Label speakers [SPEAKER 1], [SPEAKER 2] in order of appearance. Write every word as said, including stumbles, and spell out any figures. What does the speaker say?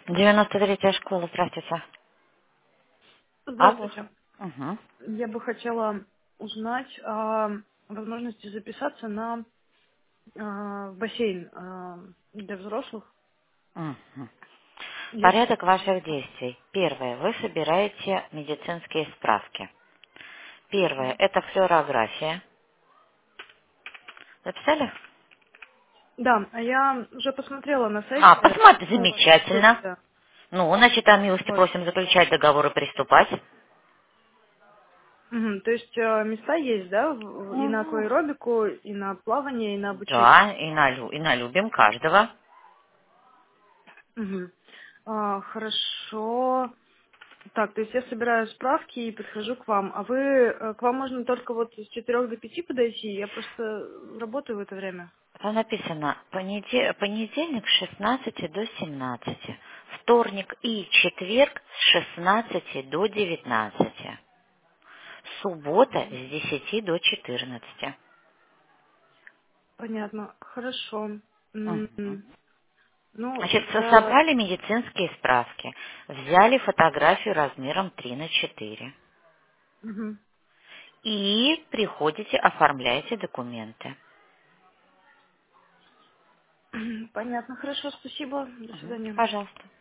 [SPEAKER 1] девяносто третья школа, здравствуйте. Алло.
[SPEAKER 2] Здравствуйте.
[SPEAKER 1] Угу.
[SPEAKER 2] Я бы хотела узнать о возможности записаться на а, бассейн а, для взрослых.
[SPEAKER 1] Угу.
[SPEAKER 2] Есть?
[SPEAKER 1] Порядок ваших действий. Первое. Вы собираете медицинские справки. Первое.
[SPEAKER 2] Мгм.
[SPEAKER 1] Это флюорография. Записали?
[SPEAKER 2] Да, а я уже посмотрела на
[SPEAKER 1] А,
[SPEAKER 2] сайте,
[SPEAKER 1] посмотри,
[SPEAKER 2] ну, ваши
[SPEAKER 1] замечательно.
[SPEAKER 2] условия.
[SPEAKER 1] Ну, значит, о милости
[SPEAKER 2] Вот.
[SPEAKER 1] просим заключать договор и приступать.
[SPEAKER 2] Мгм. То есть э, места есть, да, в- и на
[SPEAKER 1] Мгм.
[SPEAKER 2] акваэробику, и на плавание, и на обучение.
[SPEAKER 1] Да, и, на, лю- и на любим каждого.
[SPEAKER 2] Мгм. А, хорошо. Так, то есть я собираю справки и подхожу к вам. А вы, э, к вам можно только вот с четырех до пяти подойти? Я просто работаю в это время.
[SPEAKER 1] Там написано понеде- понедельник с шестнадцати до семнадцати, вторник и четверг с шестнадцати до девятнадцати, суббота с десяти до четырнадцати.
[SPEAKER 2] Понятно. Хорошо.
[SPEAKER 1] Мгм.
[SPEAKER 2] М, Ну,
[SPEAKER 1] Значит, со-
[SPEAKER 2] тогда...
[SPEAKER 1] собрали медицинские справки, взяли фотографию размером три на четыре
[SPEAKER 2] Мгм.
[SPEAKER 1] и приходите, оформляете документы.
[SPEAKER 2] Понятно. Хорошо. Спасибо. До
[SPEAKER 1] Мгм.
[SPEAKER 2] свидания.
[SPEAKER 1] Пожалуйста.